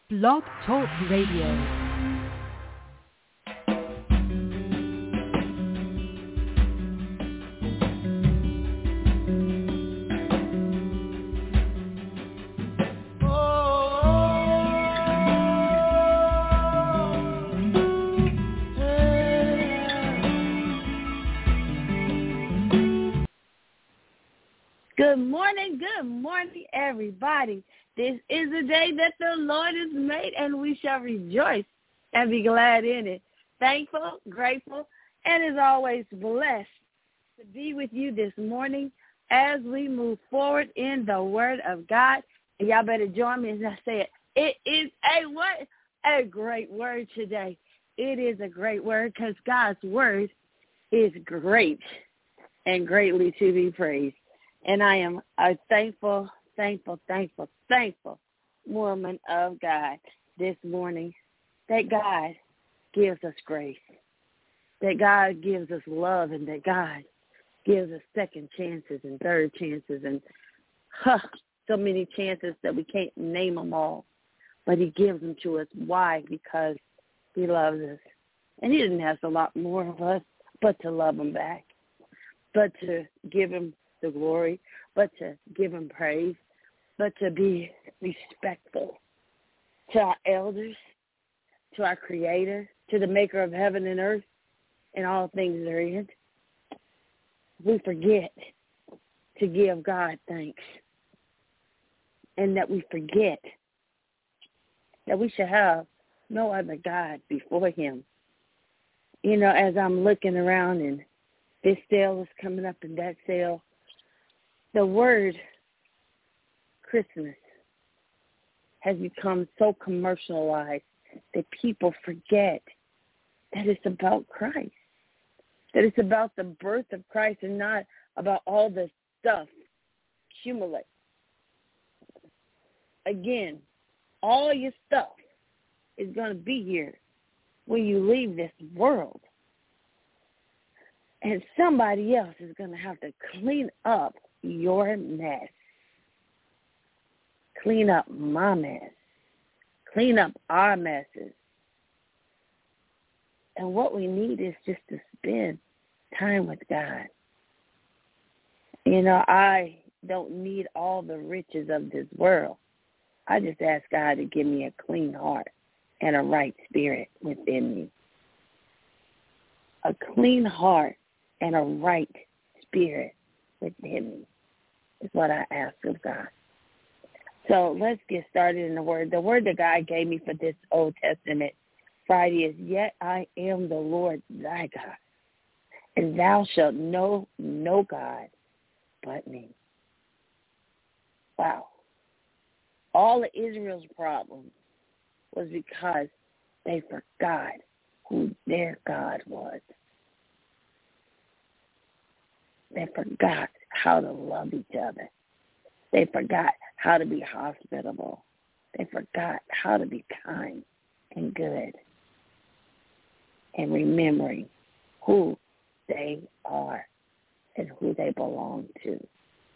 Blog Talk Radio. Good morning, everybody. This is the day that the Lord has made, and we shall rejoice and be glad in it. Thankful, grateful, and as always, blessed to be with you this morning as we move forward in the Word of God. And y'all better join me as I say it. It is a great word today. It is a great word because God's Word is great and greatly to be praised. And I am a thankful woman of God this morning that God gives us grace, that God gives us love, and that God gives us second chances and third chances and so many chances that we can't name them all. But he gives them to us. Why? Because he loves us. And he didn't ask a lot more of us but to love him back, but to give him the glory, but to give him praise, but to be respectful to our elders, to our Creator, to the maker of heaven and earth and all things therein. We forget to give God thanks, and that we forget that we should have no other God before him. You know, as I'm looking around and this sale is coming up and that sale, the word Christmas has become so commercialized that people forget that it's about Christ, that it's about the birth of Christ and not about all the stuff accumulate. Again, all your stuff is going to be here when you leave this world. And somebody else is going to have to clean up your mess. Clean up my mess. Clean up our messes. And what we need is just to spend time with God. You know, I don't need all the riches of this world. I just ask God to give me a clean heart and a right spirit within me. A clean heart and a right spirit within me is what I ask of God. So let's get started in the word. The word that God gave me for this Old Testament Friday is, "Yet I am the Lord thy God, and thou shalt know no God but me." Wow. All of Israel's problem was because they forgot who their God was. They forgot how to love each other. They forgot how to be hospitable. They forgot how to be kind and good. And remembering who they are and who they belong to.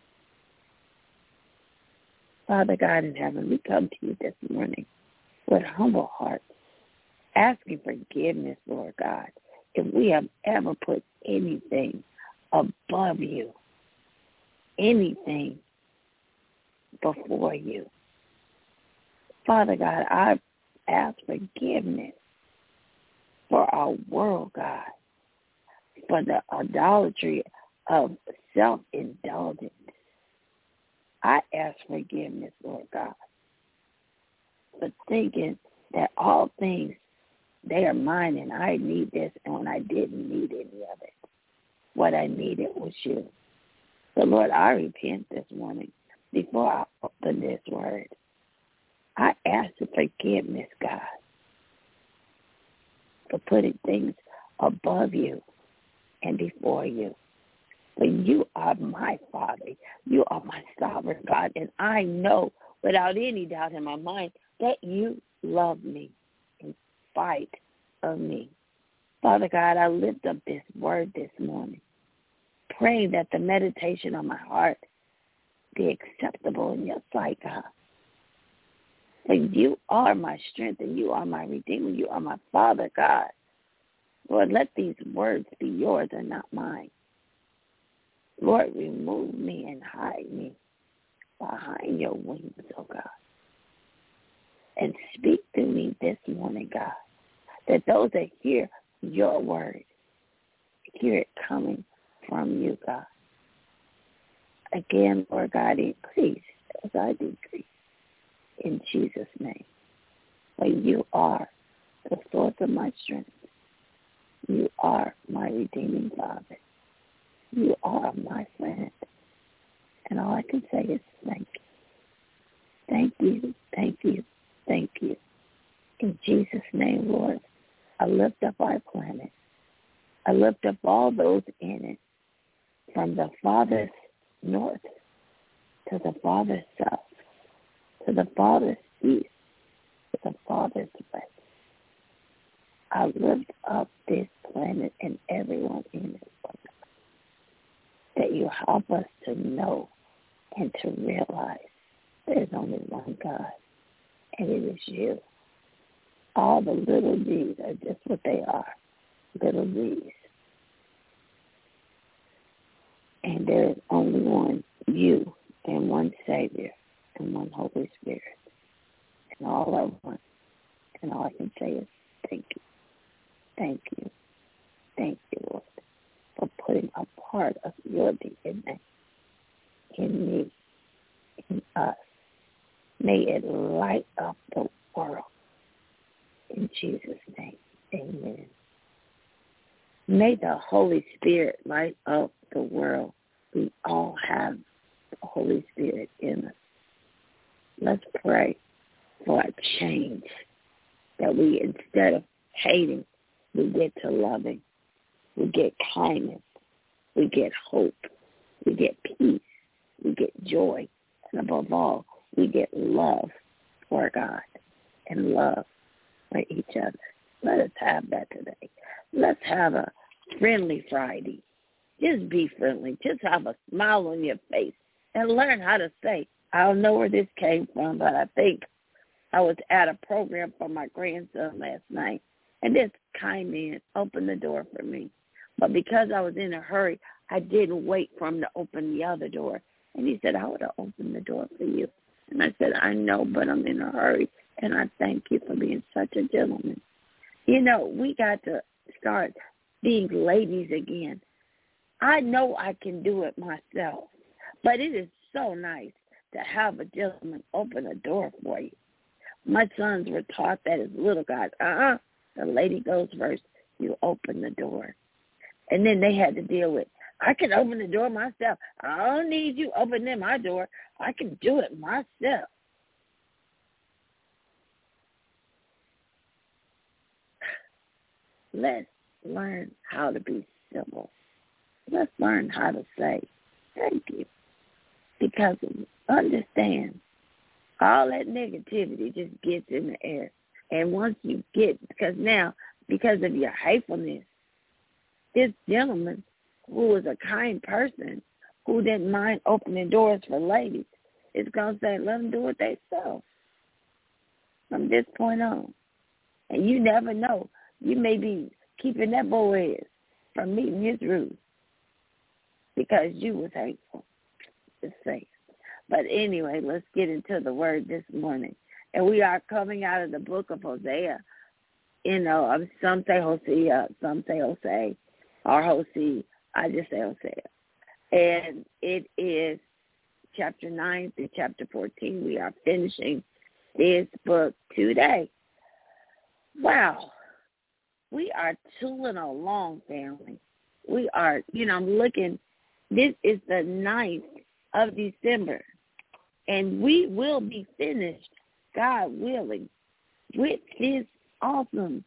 Father God in heaven, we come to you this morning with humble hearts, asking forgiveness, Lord God, if we have ever put anything above you, anything before you. Father God, I ask forgiveness for our world, God, for the idolatry of self-indulgence. I ask forgiveness, Lord God, for thinking that all things, they are mine and I need this, and when I didn't need any of it, what I needed was you. So, Lord, I repent this morning before I open this word. I ask for forgiveness, God, for putting things above you and before you. But you are my Father. You are my sovereign God. And I know without any doubt in my mind that you love me in spite of me. Father God, I lift up this word this morning, praying that the meditation of my heart be acceptable in your sight, God. For you are my strength and you are my redeemer. You are my Father, God. Lord, let these words be yours and not mine. Lord, remove me and hide me behind your wings, oh God. And speak to me this morning, God, that those that hear your word, hear it coming from you, God. Again, Lord God, increase as I decrease. In Jesus' name. For you are the source of my strength. You are my redeeming Father. You are my friend. And all I can say is thank you. Thank you, thank you, thank you. In Jesus' name, Lord, I lift up our planet. I lift up all those in it, from the farthest north to the farthest south, to the farthest east, to the farthest west. I lift up this planet and everyone in it, that you help us to know and to realize there's only one God, and it is you. All the little G's are just what they are, little G's. And there is only one you and one Savior and one Holy Spirit. And all I want, and all I can say is thank you. Thank you. Thank you, Lord, for putting a part of your DNA in me, in us. May it light up the world. In Jesus' name, amen. May the Holy Spirit light up the world. We all have the Holy Spirit in us. Let's pray for a change, that we, instead of hating, we get to loving. We get kindness. We get hope. We get peace. We get joy. And above all, we get love for God and love for each other. Let us have that today. Let's have a friendly Friday. Just be friendly. Just have a smile on your face and learn how to say, I don't know where this came from, but I think I was at a program for my grandson last night, and this kind man opened the door for me. But because I was in a hurry, I didn't wait for him to open the other door. And he said, I would have opened the door for you. And I said, I know, but I'm in a hurry, and I thank you for being such a gentleman. You know, we got to start being ladies again. I know I can do it myself, but it is so nice to have a gentleman open a door for you. My sons were taught that as little guys. The lady goes first. You open the door. And then they had to deal with, I can open the door myself. I don't need you opening my door. I can do it myself. Let's learn how to be civil. Let's learn how to say thank you. Because understand, all that negativity just gets in the air. And once you get, because of your hatefulness, this gentleman who was a kind person, who didn't mind opening doors for ladies, is going to say, let them do it themselves from this point on. And you never know. You may be keeping that boy from meeting his rules because you was hateful. Just say. But anyway, let's get into the word this morning. And we are coming out of the book of Hosea. You know, some say Hosea, some say Hosea, or Hosea. I just say Hosea. And it is chapter 9 through chapter 14. We are finishing this book today. Wow. We are tooling along, family. We are, I'm looking. This is the 9th of December. And we will be finished, God willing, with this awesome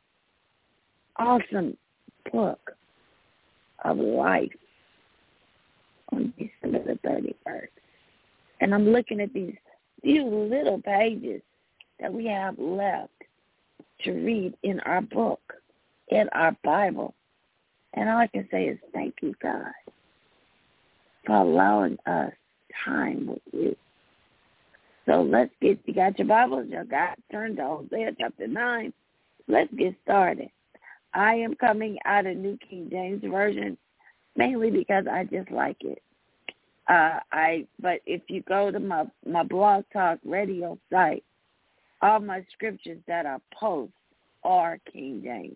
book of life on December the 31st. And I'm looking at these few little pages that we have left to read in our book, in our Bible. And all I can say is thank you, God, for allowing us time with you. So let's get, you got your Bibles, you got turned to Hosea chapter 9. Let's get started. I am coming out of New King James Version, mainly because I just like it. But if you go to my Blog Talk Radio site, all my scriptures that I post are King James.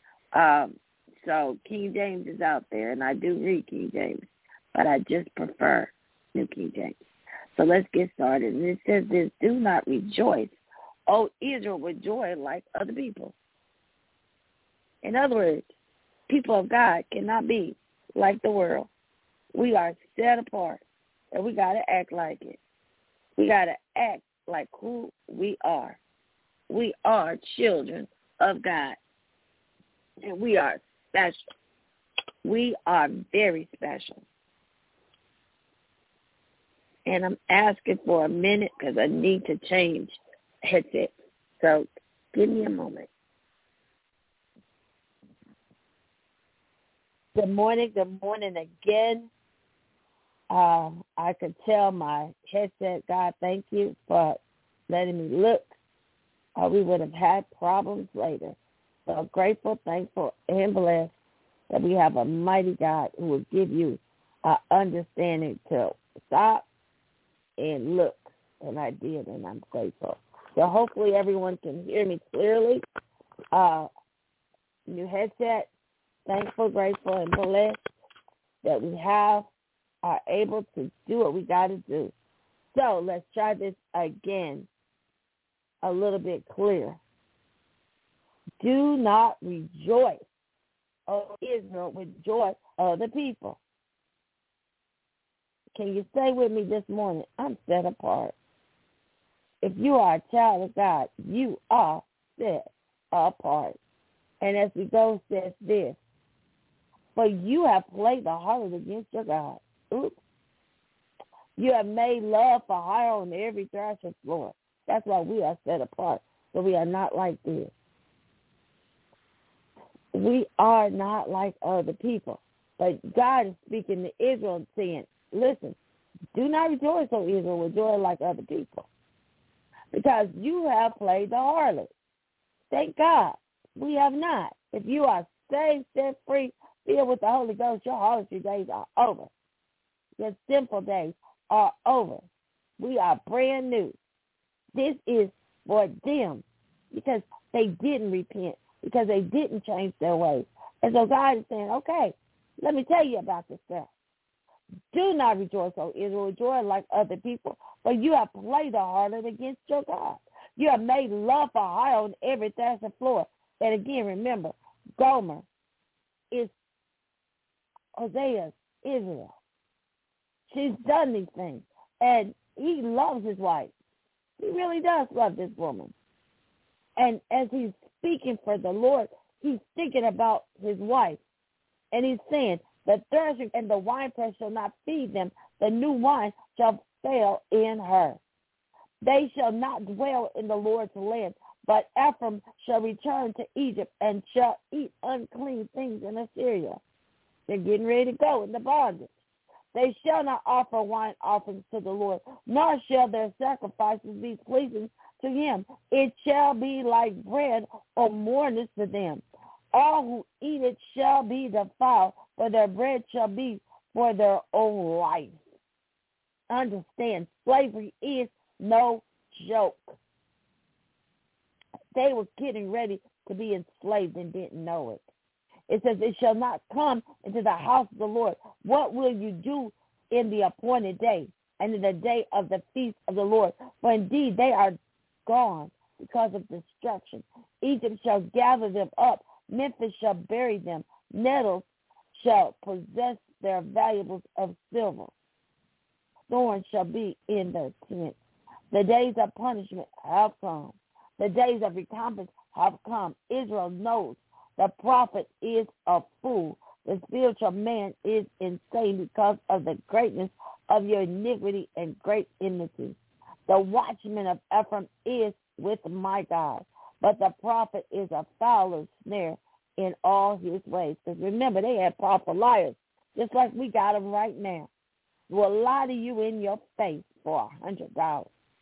So King James is out there, and I do read King James, but I just prefer New King James. So let's get started. And it says this: do not rejoice, O Israel, with joy like other people. In other words, people of God cannot be like the world. We are set apart, and we got to act like it. We got to act like who we are. We are children of God, and we are special. We are very special. And I'm asking for a minute because I need to change headset. So give me a moment. Good morning again. I could tell my headset, God, thank you for letting me look. We would have had problems later. So I'm grateful, thankful, and blessed that we have a mighty God who will give you understanding to stop and look. And I did, and I'm grateful. So hopefully everyone can hear me clearly. New headset, thankful, grateful, and blessed that we are able to do what we got to do. So let's try this again a little bit clearer. Do not rejoice, O Israel, with joy of the people. Can you say with me this morning, I'm set apart. If you are a child of God, you are set apart. And as we go, says this: for you have played the harlot against your God. Oops. You have made love for hire on every threshing floor. That's why we are set apart. So we are not like this. We are not like other people. But God is speaking to Israel and saying, listen, do not rejoice, O Israel, with joy like other people, because you have played the harlot. Thank God we have not. If you are saved, set free, filled with the Holy Ghost, your harlotry days are over. Your sinful days are over. We are brand new. This is for them because they didn't repent, because they didn't change their ways. And so God is saying, okay, let me tell you about this stuff. Do not rejoice, O Israel, with joy like other people, for you have played the harlot against your God. You have made love for hire on every threshing floor. And again, remember, Gomer is Hosea's Israel. She's done these things, and he loves his wife. He really does love this woman. And as he's speaking for the Lord, he's thinking about his wife. And he's saying, the threshing and the winepress shall not feed them. The new wine shall fail in her. They shall not dwell in the Lord's land, but Ephraim shall return to Egypt and shall eat unclean things in Assyria. They're getting ready to go in the bondage. They shall not offer wine offerings to the Lord, nor shall their sacrifices be pleasing to him. It shall be like bread or mourners to them. All who eat it shall be defiled, for their bread shall be for their own life. Understand, slavery is no joke. They were getting ready to be enslaved and didn't know it. It says, it shall not come into the house of the Lord. What will you do in the appointed day and in the day of the feast of the Lord? For indeed they are gone because of destruction. Egypt shall gather them up. Memphis shall bury them. Nettles shall possess their valuables of silver. Thorns shall be in their tents. The days of punishment have come. The days of recompense have come. Israel knows the prophet is a fool. The spiritual man is insane because of the greatness of your iniquity and great enmity. The watchman of Ephraim is with my God, but the prophet is a fowler's snare in all his ways. Because remember, they had prophet liars, just like we got them right now. Will lie to you in your face for $100.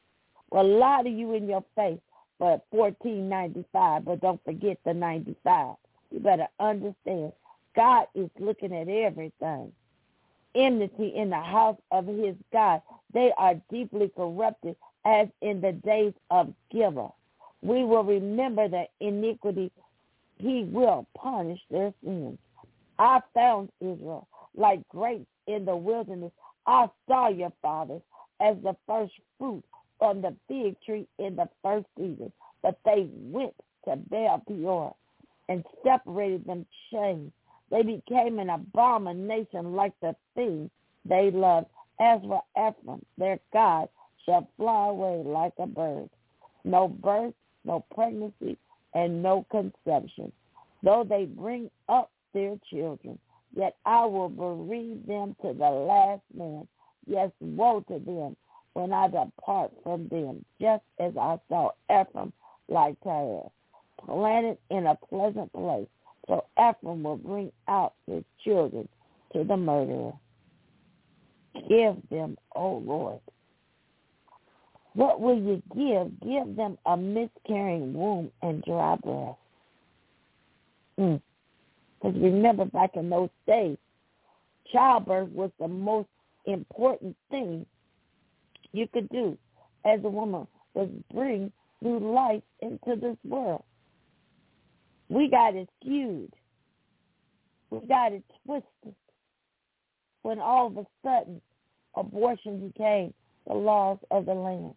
will lie to you in your face for $14.95, but don't forget the 95. You better understand, God is looking at everything. Enmity in the house of his God. They are deeply corrupted as in the days of Gibeah. We will remember the iniquity. He will punish their sins. I found Israel like grapes in the wilderness. I saw your fathers as the first fruit on the fig tree in the first season. But they went to Baal Peor and separated them chains. They became an abomination like the thing they loved. As for Ephraim, their God shall fly away like a bird. No birth, no pregnancy, and no conception. Though they bring up their children, yet I will bereave them to the last man. Yes, woe to them when I depart from them, just as I saw Ephraim like Tyre, planted in a pleasant place. So Ephraim will bring out his children to the murderer. Give them, O Lord. What will you give? Give them a miscarrying womb and dry breast. Because remember, back in those days, childbirth was the most important thing you could do as a woman, was bring new life into this world. We got it skewed. We got it twisted when all of a sudden abortion became the laws of the land.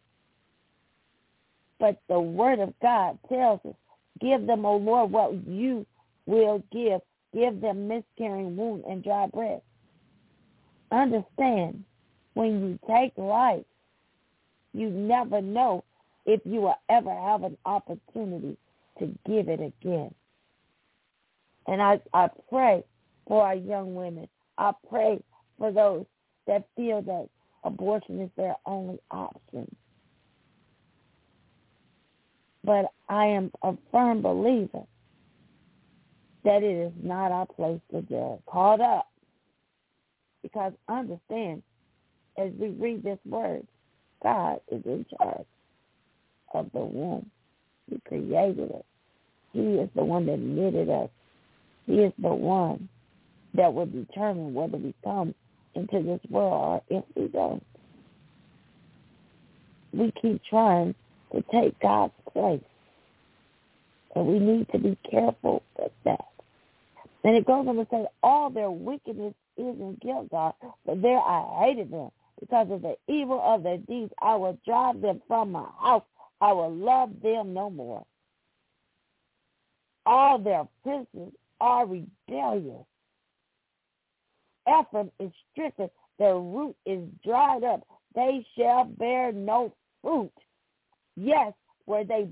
But the word of God tells us, give them, O Lord, what you will give. Give them miscarrying womb and dry breast. Understand, when you take life, you never know if you will ever have an opportunity to give it again. And I pray for our young women. I pray for those that feel that abortion is their only option. But I am a firm believer that it is not our place to judge. Caught up. Because understand, as we read this word, God is in charge of the womb. He created it. He is the one that knitted us. He is the one that will determine whether we come into this world or if we don't. We keep trying to take God's place, and we need to be careful with that. And it goes on to say, all their wickedness is in guilt, God, but there I hated them. Because of the evil of their deeds, I will drive them from my house. I will love them no more. All their princes are rebellious. Ephraim is stricken. Their root is dried up. They shall bear no fruit. Yes, were they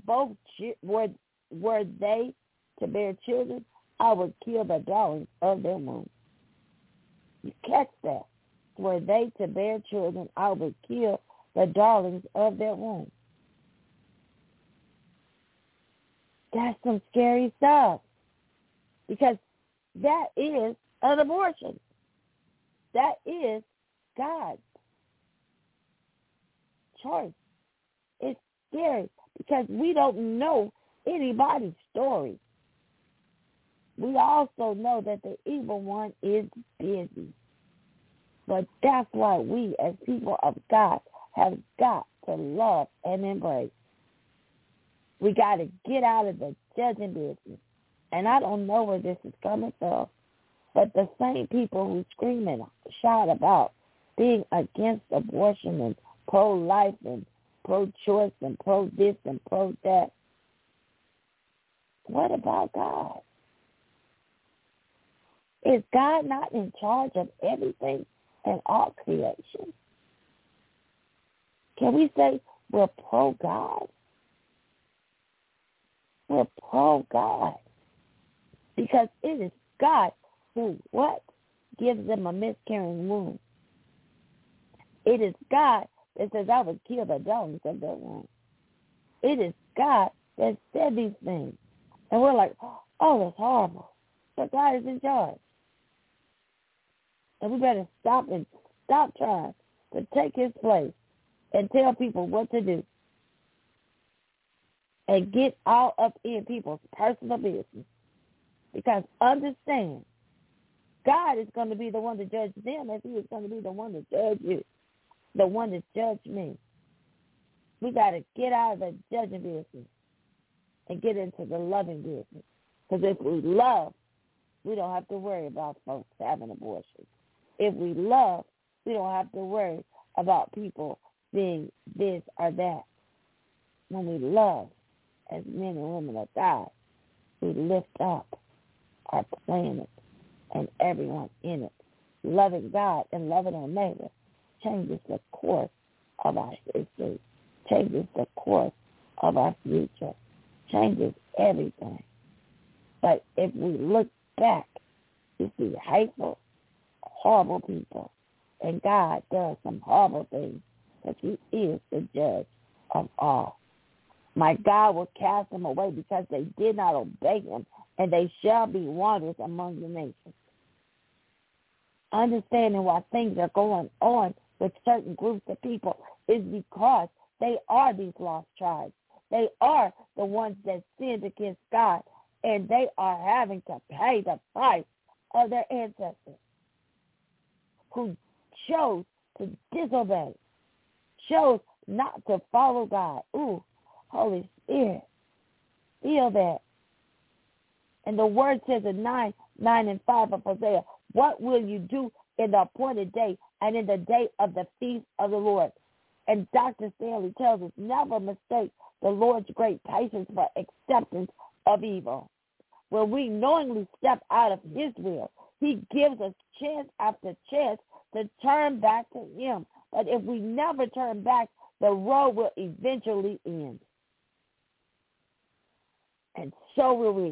to bear children, I would kill the darlings of their womb. You catch that? Were they to bear children, I would kill the darlings of their womb. That's some scary stuff. Because that is an abortion. That is God's choice. It's scary because we don't know anybody's story. We also know that the evil one is busy. But that's why we as people of God have got to love and embrace. We got to get out of the judging business. And I don't know where this is coming from, but the same people who scream and shout about being against abortion and pro-life and pro-choice and pro-this and pro-that, what about God? Is God not in charge of everything and all creation? Can we say we're pro-God? We're pro-God. Because it is God who, what? Gives them a miscarrying womb. It is God that says, I would kill the darlings of their womb. It is God that said these things. And we're like, oh, that's horrible. But God is in charge. And we better stop trying to take his place and tell people what to do. and get all up in people's personal business. Because understand, God is going to be the one to judge them as he is going to be the one to judge you, the one to judge me. We got to get out of the judging business and get into the loving business. Because if we love, we don't have to worry about folks having abortions. If we love, we don't have to worry about people being this or that. When we love, as men and women of God, we lift up our planet and everyone in it. Loving God and loving our neighbor changes the course of our history, changes the course of our future, changes everything. But if we look back, we see hateful, horrible people, and God does some horrible things because he is the judge of all. My God will cast them away because they did not obey him, and they shall be wanderers among the nations. Understanding why things are going on with certain groups of people is because they are these lost tribes. They are the ones that sinned against God, and they are having to pay the price of their ancestors who chose to disobey, chose not to follow God. Ooh, Holy Spirit, feel that. And the word says in 9 and 5 of Hosea, what will you do in the appointed day and in the day of the feast of the Lord? And Dr. Stanley tells us, never mistake the Lord's great patience for acceptance of evil. When we knowingly step out of his will, he gives us chance after chance to turn back to him. But if we never turn back, the road will eventually end. And so will we.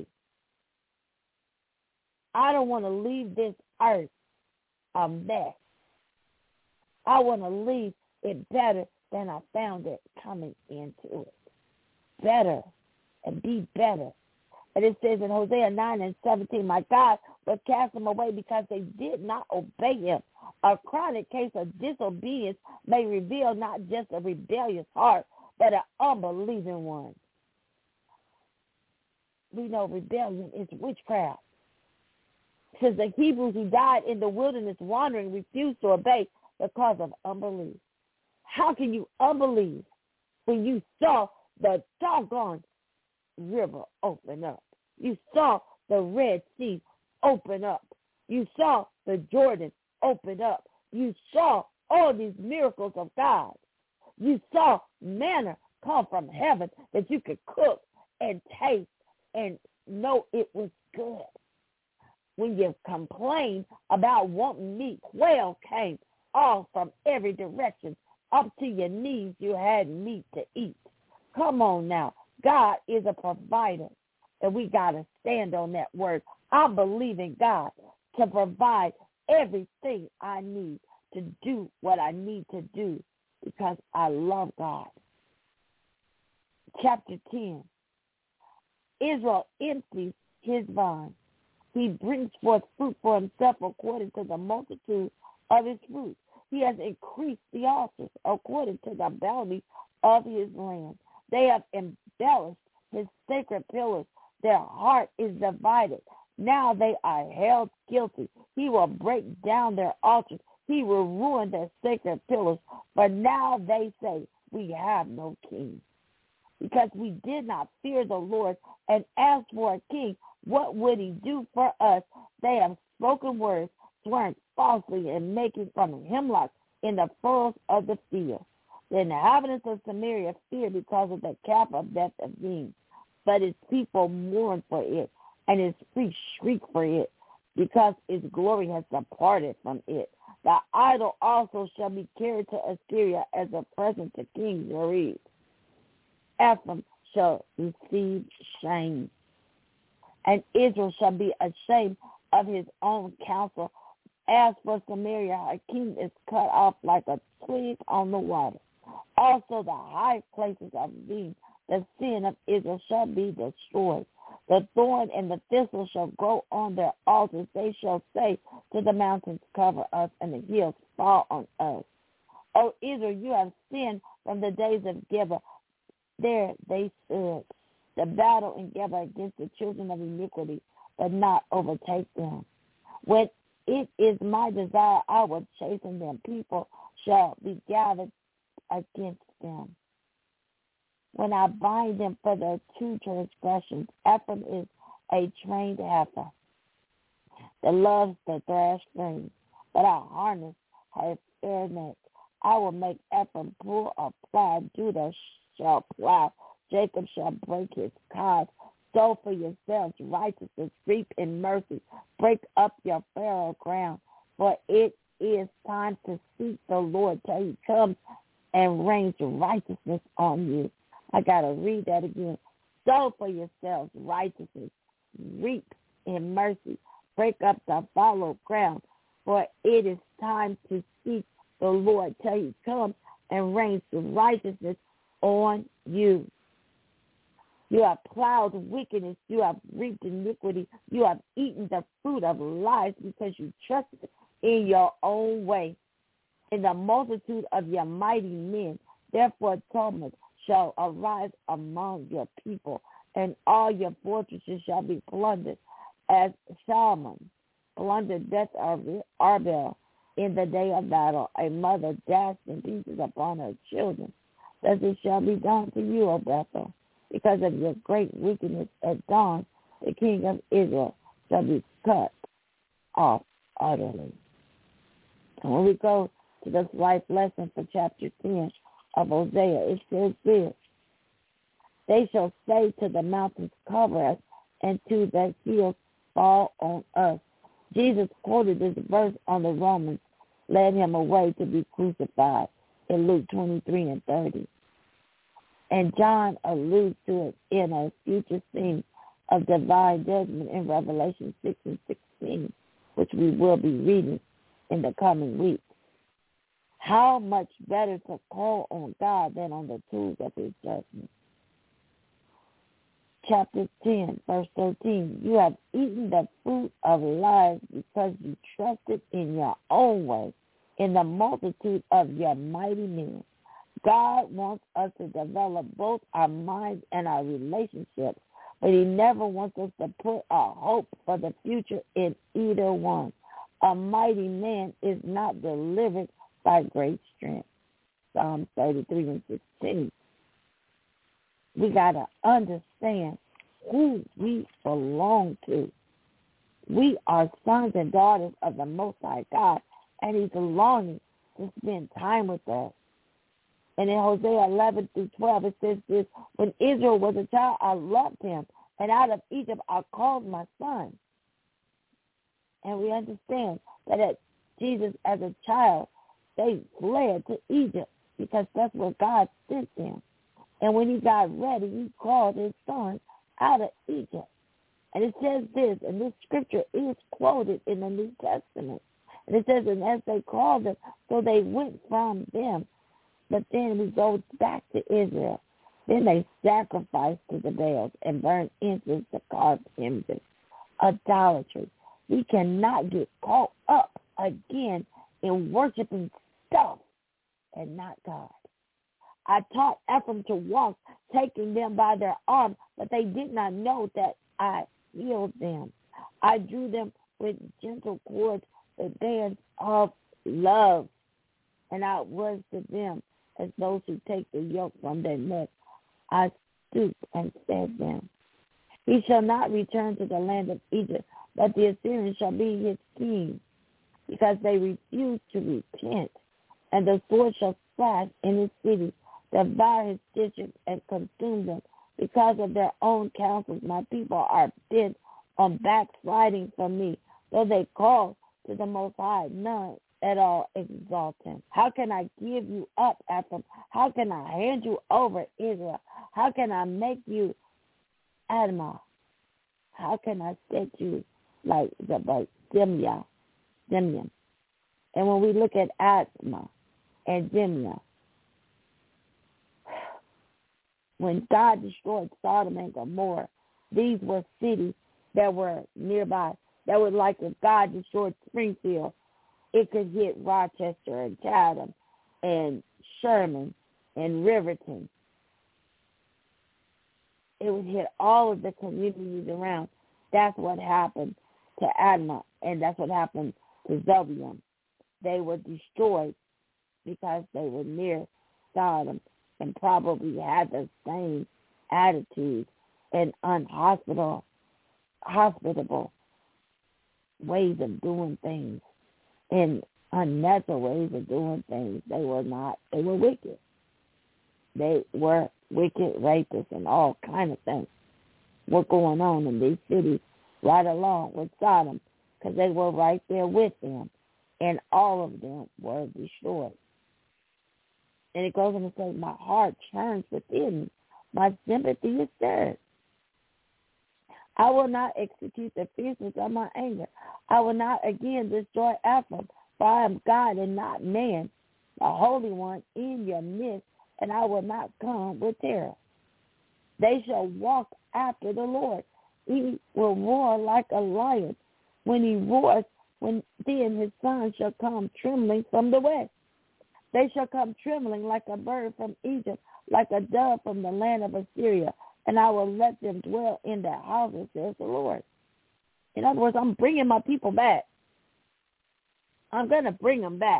I don't want to leave this earth a mess. I want to leave it better than I found it coming into it. Better and be better. And it says in Hosea 9 and 17, my God will cast them away because they did not obey him. A chronic case of disobedience may reveal not just a rebellious heart, but an unbelieving one. We know rebellion is witchcraft. Since the Hebrews who died in the wilderness wandering refused to obey because of unbelief. How can you unbelieve when you saw the doggone river open up? You saw the Red Sea open up. You saw the Jordan open up. You saw all these miracles of God. You saw manna come from heaven that you could cook and taste and know it was good. When you complained about wanting meat, quail came all from every direction. Up to your knees you had meat to eat. Come on now. God is a provider, and we got to stand on that word. I believe in God to provide everything I need to do what I need to do because I love God. Chapter 10. Israel empties his vine. He brings forth fruit for himself according to the multitude of his fruit. He has increased the altars according to the bounty of his land. They have embellished his sacred pillars. Their heart is divided. Now they are held guilty. He will break down their altars. He will ruin their sacred pillars. But now they say, we have no king. Because we did not fear the Lord and asked for a king, what would he do for us? They have spoken words, swearing falsely and making from hemlock in the furrows of the field. The inhabitants of Samaria fear because of the calf of Beth-avim, but its people mourn for it, and its priests shriek for it, because its glory has departed from it. The idol also shall be carried to Assyria as a present to King Zered. Ephraim shall receive shame, and Israel shall be ashamed of his own counsel. As for Samaria, her king is cut off like a twig on the water. Also the high places of thee, the sin of Israel shall be destroyed. The thorn and the thistle shall grow on their altars. They shall say to the mountains, cover us, and the hills fall on us. O Israel, you have sinned from the days of Gibeah. There they stood, the battle together against the children of iniquity, but not overtake them. When it is my desire, I will chasten them. People shall be gathered against them. When I bind them for their two transgressions, Ephraim is a trained heifer that loves the thrash strings, but I harness her fair neck. I will make Ephraim pull a plow, Judah shall plow, Jacob shall break his cause. Sow for yourselves righteousness, reap in mercy, break up your fallow ground, for it is time to seek the Lord till he comes and rains righteousness on you. I got to read that again. Sow for yourselves righteousness, reap in mercy, break up the fallow ground, for it is time to seek the Lord till he comes and rains righteousness on you. You have plowed wickedness. You have reaped iniquity. You have eaten the fruit of lies because you trusted in your own way. In the multitude of your mighty men, therefore tumult shall arise among your people, and all your fortresses shall be plundered, as Salmon plundered Beth Arbel in the day of battle. A mother dashed in pieces upon her children. Thus it shall be done to you, O Bethel. Because of your great wickedness at dawn, the king of Israel shall be cut off utterly. And when we go to this life lesson for chapter 10 of Hosea, it says this: they shall say to the mountains, cover us, and to the hills, fall on us. Jesus quoted this verse on the Romans, led him away to be crucified in Luke 23:30. And John alludes to it in a future scene of divine judgment in Revelation 6:16, which we will be reading in the coming week. How much better to call on God than on the tools of his judgment. Chapter 10, verse 13, you have eaten the fruit of lies because you trusted in your own way, in the multitude of your mighty men. God wants us to develop both our minds and our relationships, but he never wants us to put our hope for the future in either one. A mighty man is not delivered by great strength. Psalm 33:16. We got to understand who we belong to. We are sons and daughters of the Most High God, and he's longing to spend time with us. And in Hosea 11-12, it says this: when Israel was a child, I loved him, and out of Egypt I called my son. And we understand that at Jesus as a child, they fled to Egypt because that's where God sent them. And when he got ready, he called his son out of Egypt. And it says this, and this scripture is quoted in the New Testament. And it says, and as they called them, so they went from them. But then we go back to Israel. Then they sacrificed to the Baals and burned incense to carved images. Idolatry. We cannot get caught up again in worshiping stuff and not God. I taught Ephraim to walk, taking them by their arm, but they did not know that I healed them. I drew them with gentle cords, the bands of love, and I was to them as those who take the yoke from their neck. I stooped and fed them. He shall not return to the land of Egypt, but the Assyrian shall be his king, because they refuse to repent. And the sword shall slash in his cities, devour his districts, and consume them. Because of their own counsels, my people are bent on backsliding from me. Though they call to the Most High, none at all exalt him. How can I give you up, Ephraim? How can I hand you over, Israel? How can I make you Admah? How can I set you like Dimyah? And when we look at Admah and Dimyah, when God destroyed Sodom and Gomorrah, these were cities that were nearby. That was like if God destroyed Springfield, it could hit Rochester and Chatham and Sherman and Riverton. It would hit all of the communities around. That's what happened to Admah, and that's what happened to Zebulun. They were destroyed because they were near Sodom and probably had the same attitude and hospitable ways of doing things and unnatural ways of doing things. They were wicked. They were wicked, rapists, and all kind of things were going on in these cities right along with Sodom because they were right there with them, and all of them were destroyed. And it goes on to say, my heart churns within me. My sympathy is stirred. I will not execute the fierceness of my anger. I will not again destroy Ephraim, for I am God and not man, the Holy One in your midst, and I will not come with terror. They shall walk after the Lord. He will roar like a lion. When he roars, then his sons shall come trembling from the west. They shall come trembling like a bird from Egypt, like a dove from the land of Assyria, and I will let them dwell in their houses, says the Lord. In other words, I'm bringing my people back. I'm going to bring them back.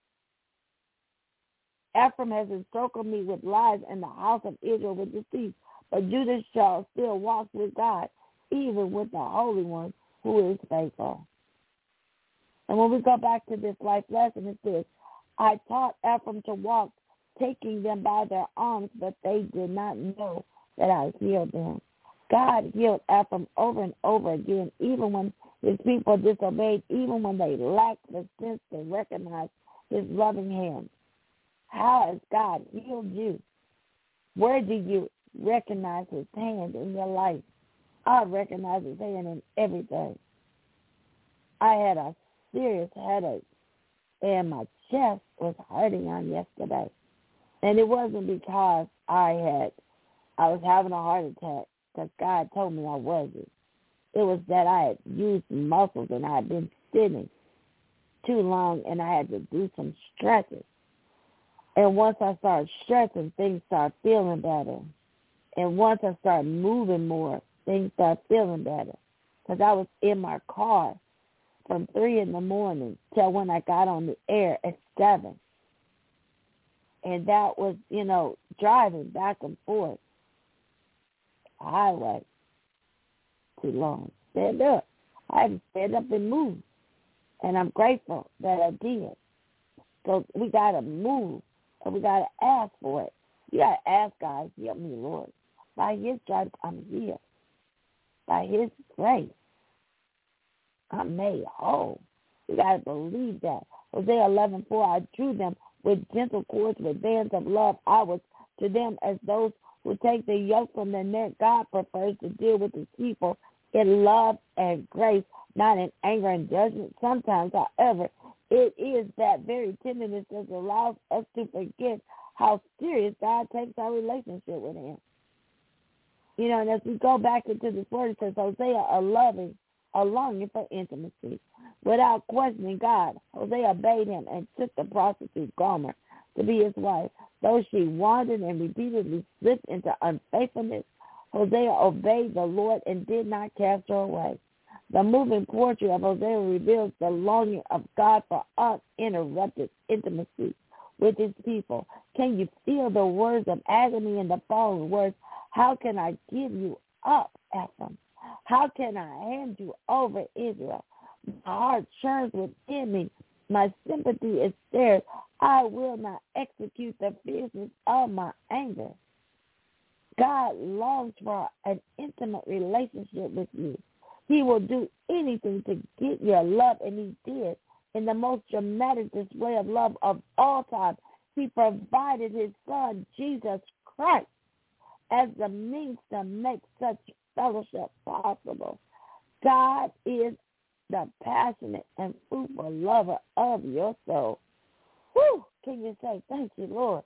Ephraim has encircled me with lies, and the house of Israel with deceit. But Judah shall still walk with God, even with the Holy One who is faithful. And when we go back to this life lesson, it says, I taught Ephraim to walk, taking them by their arms, but they did not know that I healed them. God healed Ephraim over and over again, even when his people disobeyed, even when they lacked the sense to recognize his loving hand. How has God healed you? Where do you recognize his hand in your life? I recognize his hand in everything. I had a serious headache, and my chest was hurting on yesterday. And it wasn't because I was having a heart attack, because God told me I wasn't. It was that I had used muscles and I had been sitting too long, and I had to do some stretches. And once I started stretching, things started feeling better. And once I started moving more, things started feeling better. Because I was in my car from 3 in the morning till when I got on the air at 7. And that was, driving back and forth. Highway. Too long. Stand up. I had to stand up and move. And I'm grateful that I did. So we got to move. And we got to ask for it. You got to ask God, help me, Lord. By his stripes, I'm healed. By his grace, I'm made whole. You got to believe that. Hosea 11:4, I drew them with gentle cords, with bands of love. I was to them as those who take the yoke from their neck. God prefers to deal with his people in love and grace, not in anger and judgment. Sometimes, however, it is that very tenderness that allows us to forget how serious God takes our relationship with him. And as we go back into this word, it says, Hosea, a longing for intimacy. Without questioning God, Hosea obeyed him and took the prostitute Gomer to be his wife. Though she wandered and repeatedly slipped into unfaithfulness, Hosea obeyed the Lord and did not cast her away. The moving poetry of Hosea reveals the longing of God for uninterrupted intimacy with his people. Can you feel the words of agony in the following words? How can I give you up, Ephraim? How can I hand you over, Israel? My heart churns within me. My sympathy is stirred. I will not execute the fierceness of my anger. God longs for an intimate relationship with you. He will do anything to get your love, and he did in the most dramatic display of love of all time. He provided his son, Jesus Christ, as the means to make such fellowship possible. God is the passionate and fruitful lover of your soul. Whew! Can you say, thank you, Lord?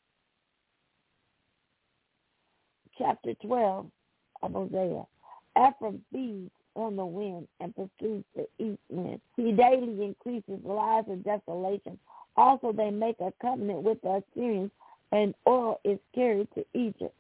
Chapter 12 of Hosea. Ephraim feeds on the wind and pursues the east wind. He daily increases lies and desolation. Also, they make a covenant with the Assyrians, and oil is carried to Egypt.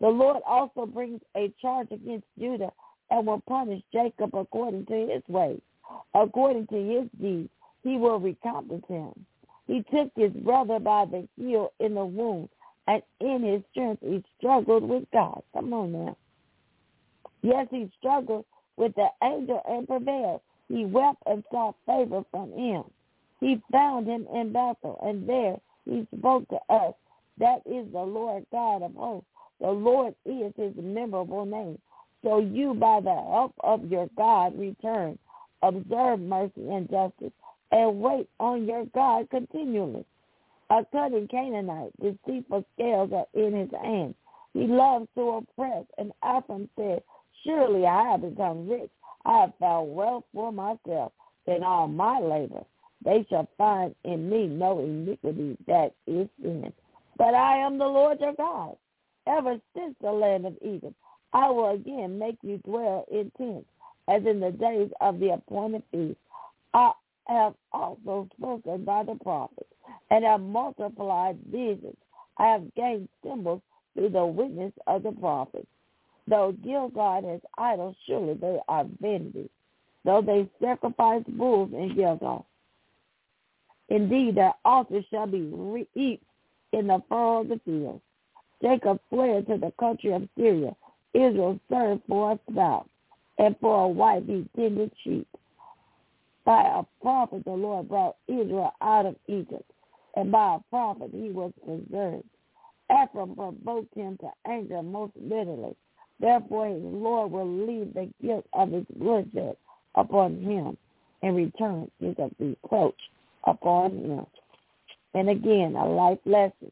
The Lord also brings a charge against Judah and will punish Jacob according to his ways. According to his deeds, he will recompense him. He took his brother by the heel in the wound, and in his strength he struggled with God. Come on now. Yes, he struggled with the angel and prevailed. He wept and sought favor from him. He found him in Bethel, and there he spoke to us. That is the Lord God of hosts. The Lord is his memorable name. So you, by the help of your God, return, observe mercy and justice, and wait on your God continually. A cunning Canaanite, deceitful scales are in his hand. He loves to oppress. And Ephraim said, surely I have become rich. I have found wealth for myself in all my labor. They shall find in me no iniquity that is sin. But I am the Lord your God. Ever since the land of Egypt, I will again make you dwell in tents, as in the days of the appointed feast. I have also spoken by the prophets, and have multiplied visions. I have gained symbols through the witness of the prophets. Though Gilgal has idols, surely they are vanity. Though they sacrifice bulls in Gilgal, indeed their altars shall be reaped in the furrow of the field. Jacob fled to the country of Syria. Israel served for a spouse, and for a wife he tended sheep. By a prophet the Lord brought Israel out of Egypt, and by a prophet he was preserved. Ephraim provoked him to anger most bitterly. Therefore his Lord will leave the guilt of his bloodshed upon him, and return his reproach upon him. And again, a life lesson.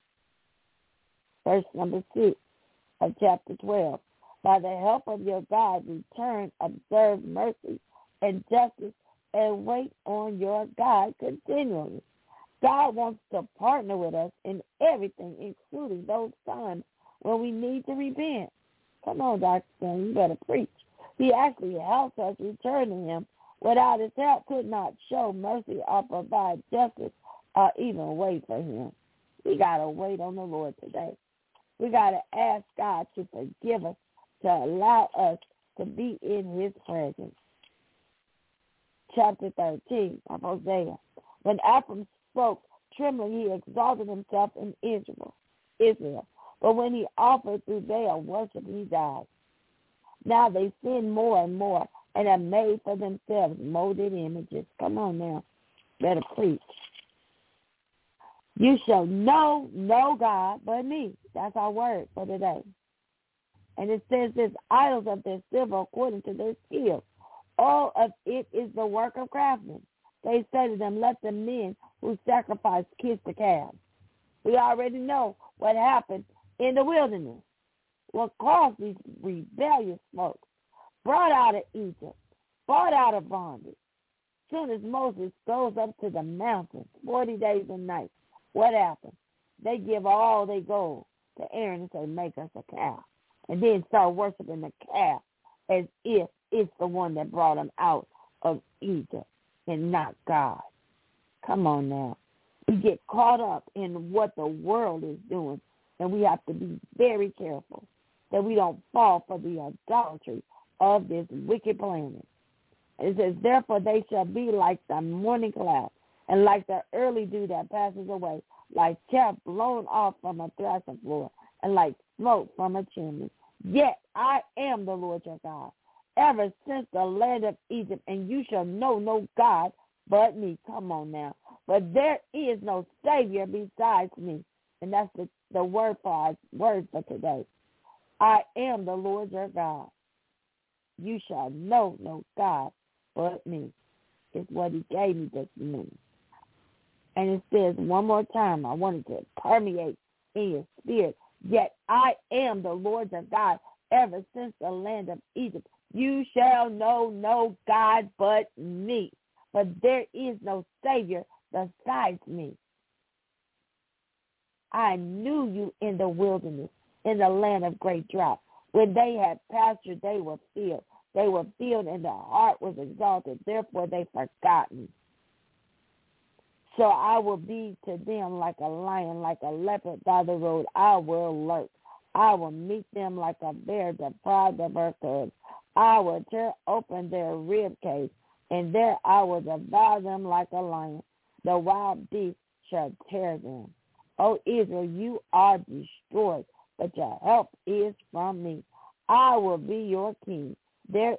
Verse number 6 of chapter 12. By the help of your God, return, observe mercy and justice, and wait on your God continually. God wants to partner with us in everything, including those times when we need to repent. Come on, Dr. Stone, you better preach. He actually helps us return to him. Without his help, could not show mercy or provide justice or even wait for him. We got to wait on the Lord today. We got to ask God to forgive us, to allow us to be in his presence. Chapter 13 of Hosea. When Ephraim spoke, trembling, he exalted himself in Israel. But when he offered through Baal worship, he died. Now they sin more and more, and have made for themselves molded images. Come on now. Better preach. You shall know no God but me. That's our word for today. And it says this, idols of their silver according to their skill. All of it is the work of craftsmen. They say to them, let the men who sacrifice kiss the calves. We already know what happened in the wilderness. What caused these rebellious folks, brought out of Egypt, brought out of bondage. Soon as Moses goes up to the mountain, 40 days and nights, what happens? They give all their gold to Aaron and say, make us a calf. And then start worshiping the calf as if it's the one that brought them out of Egypt and not God. Come on now. We get caught up in what the world is doing, and we have to be very careful that we don't fall for the idolatry of this wicked planet. It says, therefore they shall be like the morning cloud, and like the early dew that passes away, like chaff blown off from a threshing floor, and like smoke from a chimney. Yet I am the Lord your God, ever since the land of Egypt, and you shall know no God but me. Come on now. But there is no Savior besides me. And that's the word for today. I am the Lord your God. You shall know no God but me. Is what he gave me this morning. And it says one more time, I want it to permeate in your spirit. Yet I am the Lord your God, ever since the land of Egypt. You shall know no God but me. But there is no Savior besides me. I knew you in the wilderness, in the land of great drought. When they had pasture, they were filled. They were filled, and their heart was exalted. Therefore they forgot me. So I will be to them like a lion, like a leopard by the road. I will lurk. I will meet them like a bear deprived of her cubs. I will tear open their rib cage, and there I will devour them like a lion. The wild beast shall tear them. O Israel, you are destroyed, but your help is from me. I will be your king. Where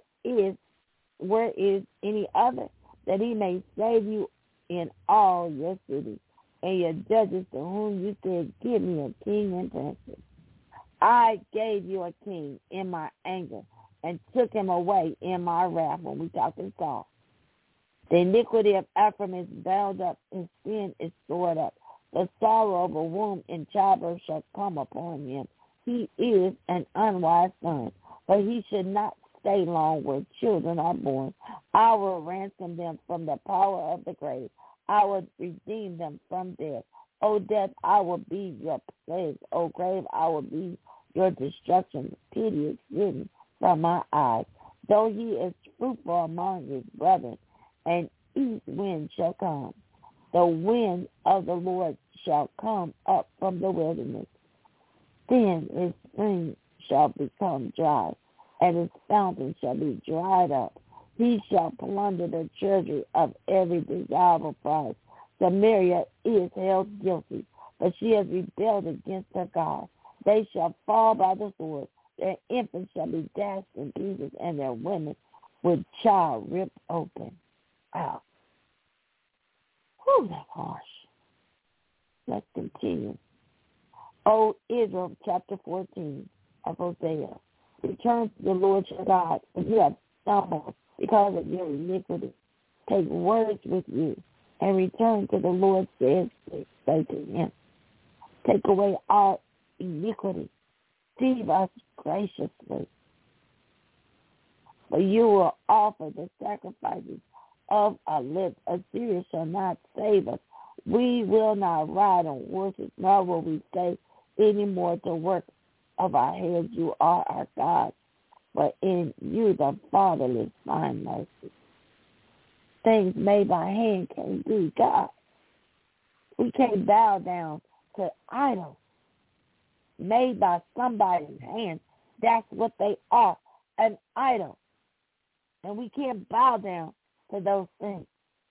is any other, that he may save you in all your cities, and your judges to whom you said, give me a king and princes. I gave you a king in my anger and took him away in my wrath. When we talk in Saul, the iniquity of Ephraim is bound up, his sin is stored up. The sorrow of a womb in childbirth shall come upon him. He is an unwise son, but he should not stay long where children are born. I will ransom them from the power of the grave. I will redeem them from death. O death, I will be your plague. O grave, I will be your destruction. Pity is hidden from my eyes. Though he is fruitful among his brethren, an east wind shall come. The wind of the Lord shall come up from the wilderness. Then his spring shall become dry, and his fountain shall be dried up. He shall plunder the treasury of every desirable prize. Samaria is held guilty, but she has rebelled against her God. They shall fall by the sword. Their infants shall be dashed in pieces, and their women with child ripped open. Wow. Whew, that's harsh. Let's continue. O Israel, chapter 14 of Hosea. Return to the Lord your God, for you have stumbled because of your iniquity. Take words with you and return to the Lord, say to him. Take away all iniquity. Receive us graciously. For you will offer the sacrifices of our lips. Assyria shall not save us. We will not ride on horses, nor will we say any more to work of our heads. You are our God, but in you the fatherless find mercy. Things made by hand can't be God. We can't bow down to idols made by somebody's hand. That's what they are, an idol. And we can't bow down to those things.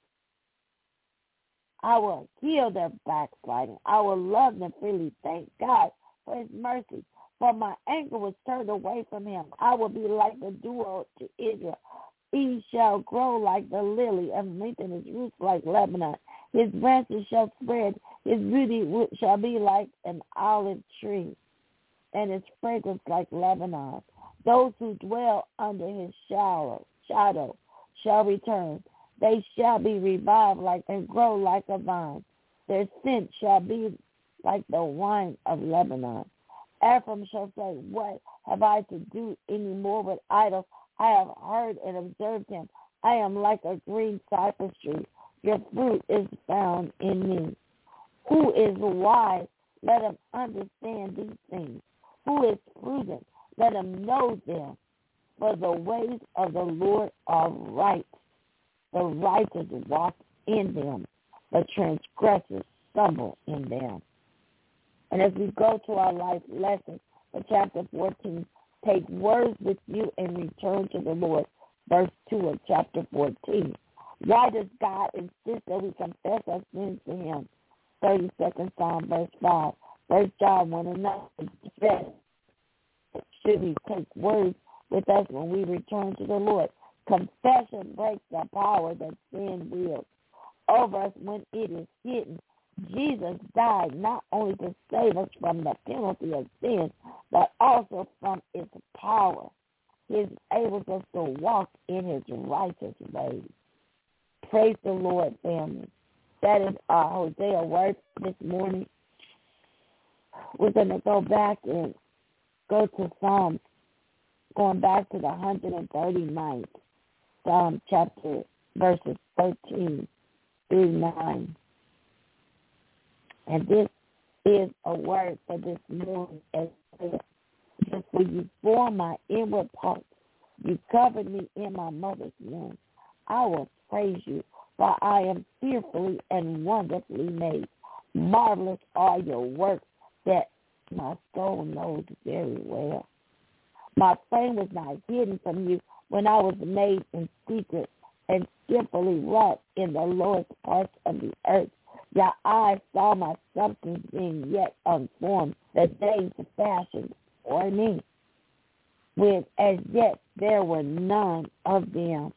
I will heal their backsliding. I will love them freely. Thank God for his mercy. For my anger was turned away from him. I will be like the dew to Israel. He shall grow like the lily and lengthen his roots like Lebanon. His branches shall spread. His beauty shall be like an olive tree, and his fragrance like Lebanon. Those who dwell under his shadow shall return. They shall be revived and grow like a vine. Their scent shall be like the wine of Lebanon. Ephraim shall say, what have I to do any more with idols? I have heard and observed him. I am like a green cypress tree. Your fruit is found in me. Who is wise? Let him understand these things. Who is prudent? Let him know them. For the ways of the Lord are right. The righteous walk in them, but transgressors stumble in them. And as we go to our life lesson for chapter 14, take words with you and return to the Lord. Verse 2 of chapter 14. Why does God insist that we confess our sins to him? 32nd Psalm, verse 5. 1 John 1 and 9. Should we take words with us when we return to the Lord? Confession breaks the power that sin wields over us when it is hidden. Jesus died not only to save us from the penalty of sin, but also from its power. He enables us to walk in his righteous ways. Praise the Lord, family. That is our Hosea word this morning. We're going to go back and go to Psalms, going back to the 139th Psalm chapter, verses 13 through 9. And this is a word for this morning as well. Just for you formed my inward parts, you covered me in my mother's womb. I will praise you, for I am fearfully and wonderfully made. Marvelous are your works that My soul knows very well. My frame was not hidden from you when I was made in secret and skillfully wrought in the lowest parts of the earth. Your eyes saw my substance being yet unformed, the days fashioned for me, when as yet there were none of them.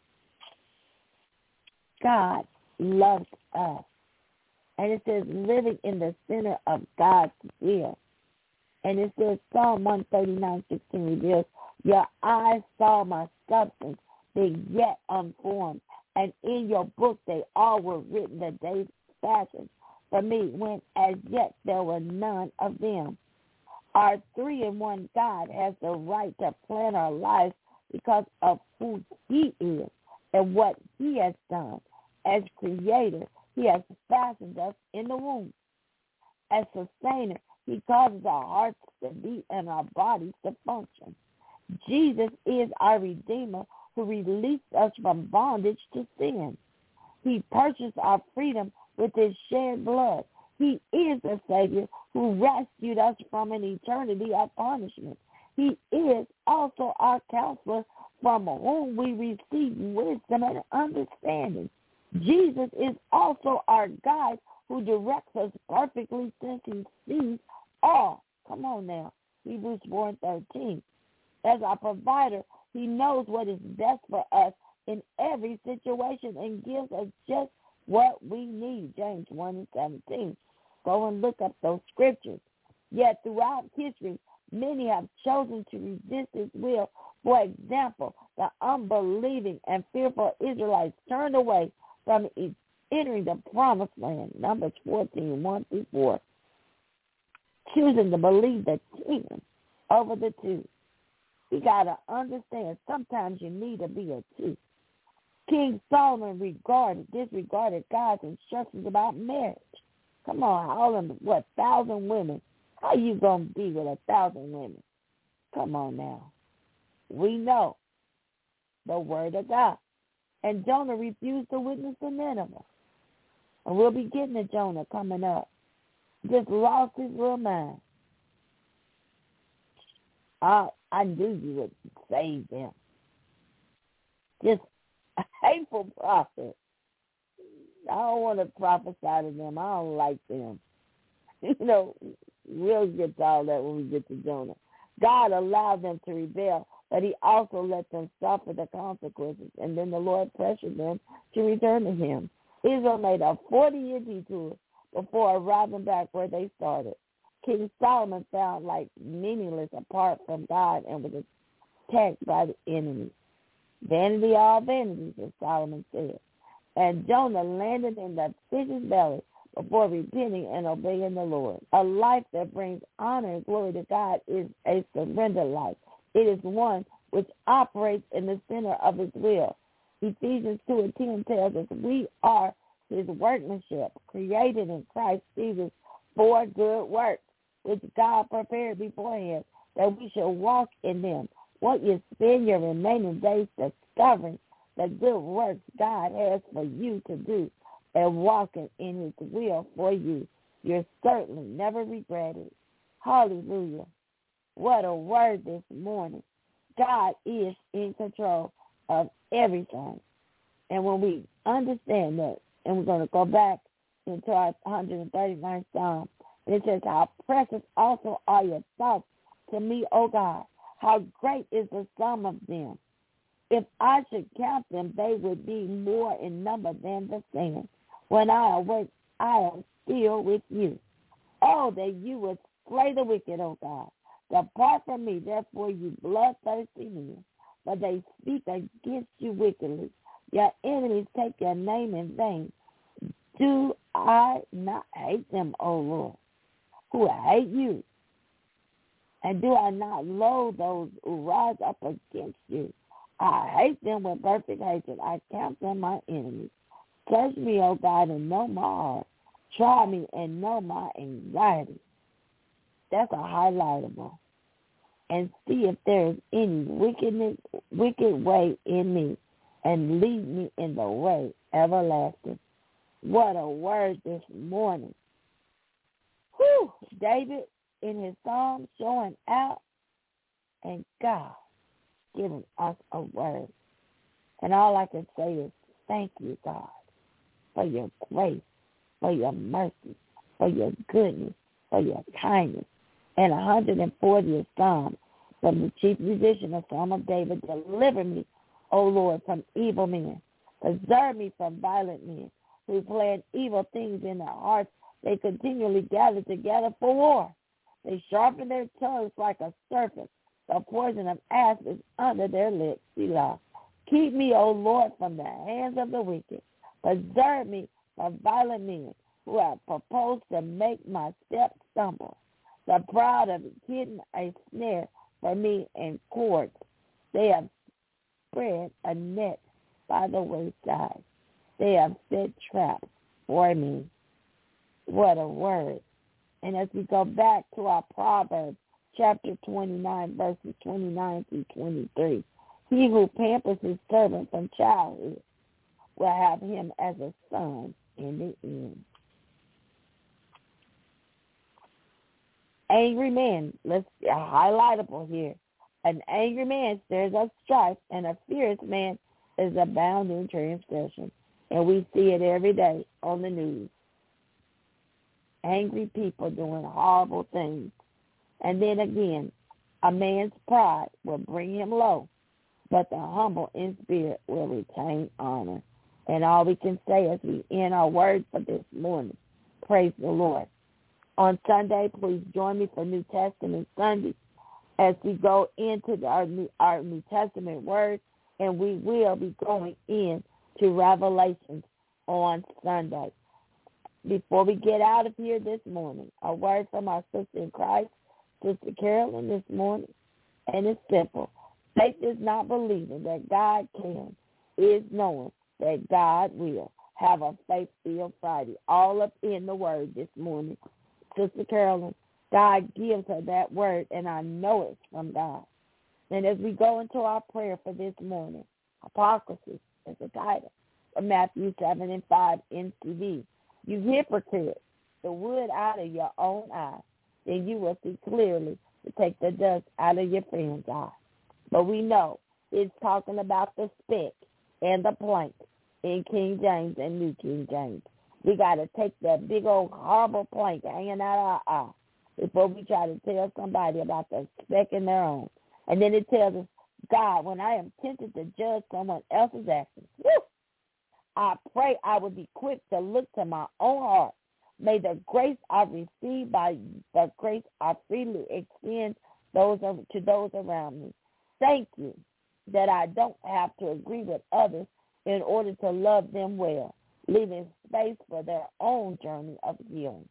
God loves us. And it says living in the center of God's will. And it says Psalm 139:16 reveals, your eyes saw my substance being yet unformed, and in your book they all were written, the days fashioned for me, when as yet there were none of them. Our three-in-one God has the right to plan our lives because of who he is and what he has done. As creator, he has fashioned us in the womb. As sustainer, he causes our hearts to beat and our bodies to function. Jesus is our Redeemer who released us from bondage to sin. He purchased our freedom with his shed blood. He is the Savior who rescued us from an eternity of punishment. He is also our counselor from whom we receive wisdom and understanding. Jesus is also our guide who directs us perfectly since he sees all. Come on now, Hebrews 4:13. As our provider, he knows what is best for us in every situation and gives us just what we need. James 1:17. Go and look up those scriptures. Yet throughout history, many have chosen to resist his will. For example, the unbelieving and fearful Israelites turned away from entering the promised land. Numbers 14:1-4. Choosing to believe the 10 over the 2. You got to understand, sometimes you need to be a 2. King Solomon disregarded God's instructions about marriage. Come on, all of them, 1,000 women? How you going to be with 1,000 women? Come on now. We know the word of God. And Jonah refused to witness to Nineveh. And we'll be getting to Jonah coming up. Just lost his real mind. I knew you would save them. Just a hateful prophet. I don't want to prophesy to them. I don't like them. We'll get to all that when we get to Jonah. God allowed them to rebel, but he also let them suffer the consequences. And then the Lord pressured them to return to him. Israel made a 40-year detour before arriving back where they started. King Solomon found life meaningless apart from God and was attacked by the enemy. Vanity, all vanities, as Solomon said. And Jonah landed in the fish's belly before repenting and obeying the Lord. A life that brings honor and glory to God is a surrendered life. It is one which operates in the center of his will. Ephesians 2:10 tells us we are his workmanship, created in Christ Jesus for good works, which God prepared beforehand that we shall walk in them. What you spend your remaining days discovering the good works God has for you to do and walking in his will for you. You'll certainly never regret it. Hallelujah. What a word this morning. God is in control of everything. And when we understand that, and we're going to go back into our 139th Psalm, and it says, how precious also are your thoughts to me, O God. How great is the sum of them. If I should count them, they would be more in number than the sand. When I awake, I am still with you. Oh, that you would slay the wicked, O God. Depart from me, therefore, you bloodthirsty men, for they speak against you wickedly. Your enemies take your name in vain. Do I not hate them, O Lord, who hate you? And do I not loathe those who rise up against you? I hate them with perfect hatred. I count them my enemies. Search me, O God, and know my heart. Try me and know my anxiety. That's a highlightable. And see if there is any wicked way in me, and lead me in the way everlasting. What a word this morning. Whew, David in his psalm showing out, and God giving us a word. And all I can say is thank you, God, for your grace, for your mercy, for your goodness, for your kindness. And 140th Psalm from the chief musician, a Psalm of David, deliver me, O Lord, from evil men. Preserve me from violent men who plan evil things in their hearts. They continually gather together for war. They sharpen their tongues like a serpent. The poison of asp is under their lips. Selah. Keep me, O Lord, from the hands of the wicked. Preserve me from violent men who have proposed to make my steps stumble. The proud have hidden a snare for me in cords. They have spread a net by the wayside. They have set traps for me. What a word. And as we go back to our Proverbs, chapter 29, verses 29 through 23, he who pampers his servant from childhood will have him as a son in the end. Angry man, let's highlightable here. An angry man stirs up strife, and a fierce man is abound in transgression. And we see it every day on the news. Angry people doing horrible things. And then again, a man's pride will bring him low, but the humble in spirit will retain honor. And all we can say as we end our word for this morning, praise the Lord. On Sunday, please join me for New Testament Sunday as we go into our New Testament word, and we will be going into Revelations on Sunday. Before we get out of here this morning, a word from our sister in Christ, Sister Carolyn, this morning, and it's simple. Faith is not believing that God can, is knowing that God will. Have a faith-filled Friday, all up in the word this morning. Sister Carolyn, God gives her that word, and I know it's from God. And as we go into our prayer for this morning, hypocrisy is the title from Matthew 7 and 5 NCV. You hypocrite, the wood out of your own eye, then you will see clearly to take the dust out of your friend's eye. But we know it's talking about the speck and the plank in King James and New King James. We got to take that big old horrible plank hanging out our eye before we try to tell somebody about the speck in their own. And then it tells us, God, when I am tempted to judge someone else's actions, I pray I would be quick to look to my own heart. May the grace I receive by the grace I freely extend to those around me. Thank you that I don't have to agree with others in order to love them well, leaving space for their own journey of healing.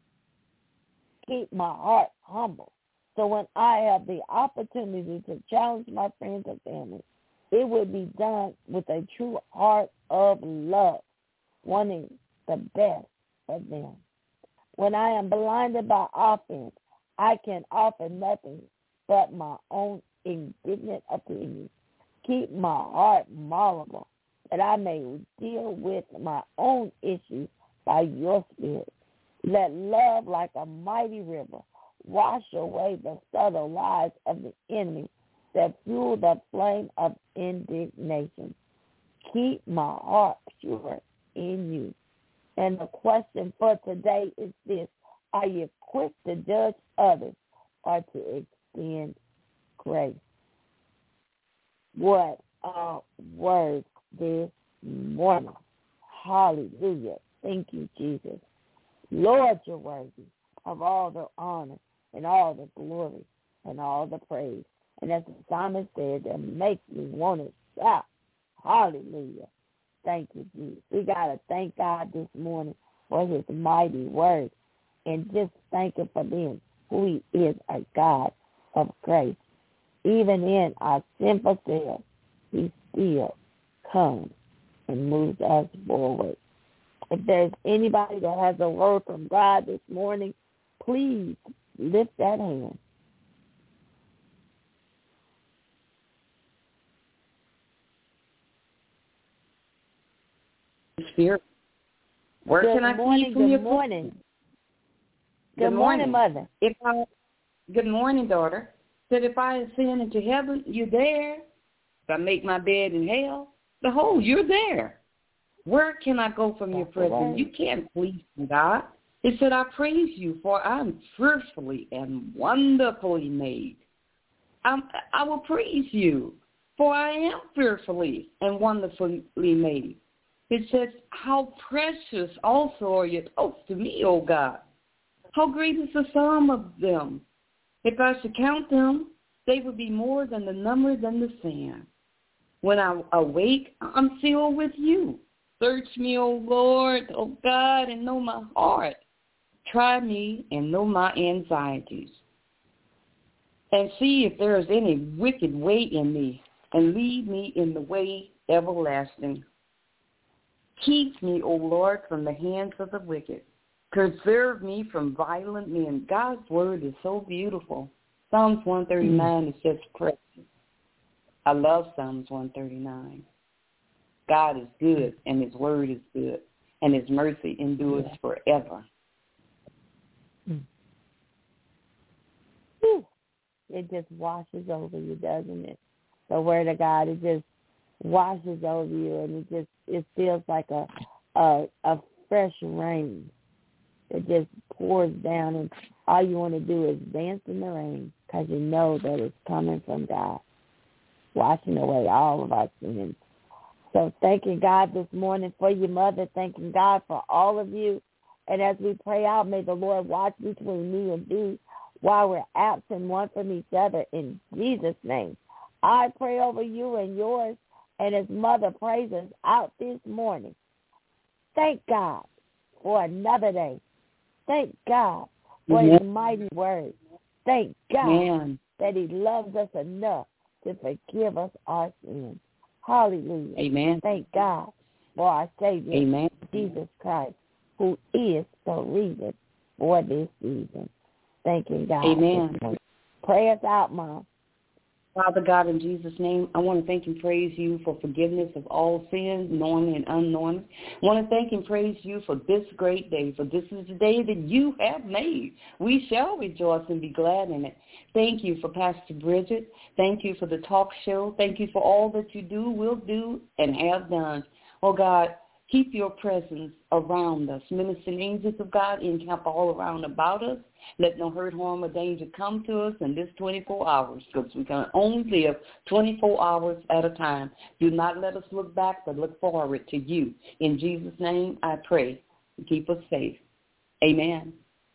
Keep my heart humble, so when I have the opportunity to challenge my friends and family, it will be done with a true heart of love, wanting the best for them. When I am blinded by offense, I can offer nothing but my own indignant opinions. Keep my heart malleable, that I may deal with my own issues by your Spirit. Let love, like a mighty river, wash away the subtle lies of the enemy that fuel the flame of indignation. Keep my heart pure in you. And the question for today is this: are you quick to judge others or to extend grace? What a word this morning. Hallelujah. Thank you, Jesus. Lord, you're worthy of all the honor and all the glory and all the praise. And as the psalmist said, that makes me want to shout. Hallelujah. Thank you, Jesus. We got to thank God this morning for his mighty word and just thank him for being who he is, a God of grace. Even in our sinful selves, he still comes and moves us forward. If there's anybody that has a word from God this morning, please lift that hand. Spirit, where can I see you from your morning. Good morning, Mother. If Good morning, daughter. Said, if I ascend into heaven, you're there. If I make my bed in hell, behold, you're there. Where can I go from your presence? You can't flee from God. It said, I praise you, for I'm fearfully and wonderfully made. I will praise you, for I am fearfully and wonderfully made. It says, how precious also are your thoughts to me, O God. How great is the sum of them. If I should count them, they would be more than the number than the sand. When I awake, I'm filled with you. Search me, O Lord, O God, and know my heart. Try me and know my anxieties. And see if there is any wicked way in me, and lead me in the way everlasting. Keep me, O Lord, from the hands of the wicked. Preserve me from violent men. God's word is so beautiful. Psalms 139 is just precious. I love Psalms 139. God is good, and his word is good, and his mercy endures forever. It just washes over you, doesn't it? The word of God, it just washes over you, and it feels like a fresh rain. It just pours down, and all you want to do is dance in the rain because you know that it's coming from God, washing away all of our sins. So thanking God this morning for your mother, thanking God for all of you. And as we pray out, may the Lord watch between me and thee while we're absent one from each other in Jesus' name. I pray over you and yours, and as mother prays us out this morning. Thank God for another day. Thank God for his mighty word. Thank God that he loves us enough to forgive us our sins. Hallelujah. Amen. Thank God for our Savior, Jesus Christ, who is the reason for this season. Thanking God. Amen. Pray us out, Mom. Father God, in Jesus' name, I want to thank and praise you for forgiveness of all sins, knowing and unknowing. I want to thank and praise you for this great day, for this is the day that you have made. We shall rejoice and be glad in it. Thank you for Pastor Bridget. Thank you for the talk show. Thank you for all that you do, will do, and have done. Oh, God, keep your presence around us. Ministering angels of God encamp all around about us. Let no hurt, harm, or danger come to us in this 24 hours, because we can only live 24 hours at a time. Do not let us look back, but look forward to you. In Jesus' name, I pray. Keep us safe. Amen.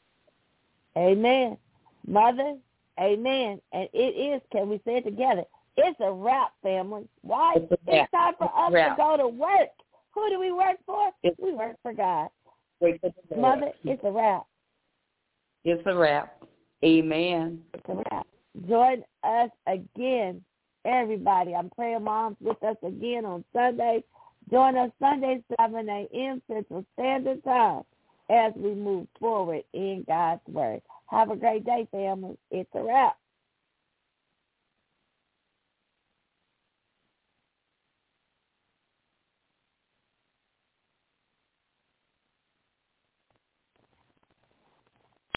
Amen. Mother, amen. And it is, can we say it together? It's a wrap, family. Why? It's time for us to go to work. Who do we work for? We work for God. Mother, it's a wrap. It's a wrap. Amen. It's a wrap. Join us again, everybody. I'm praying Mom's with us again on Sunday. Join us Sunday, 7 a.m. Central Standard Time as we move forward in God's Word. Have a great day, family. It's a wrap.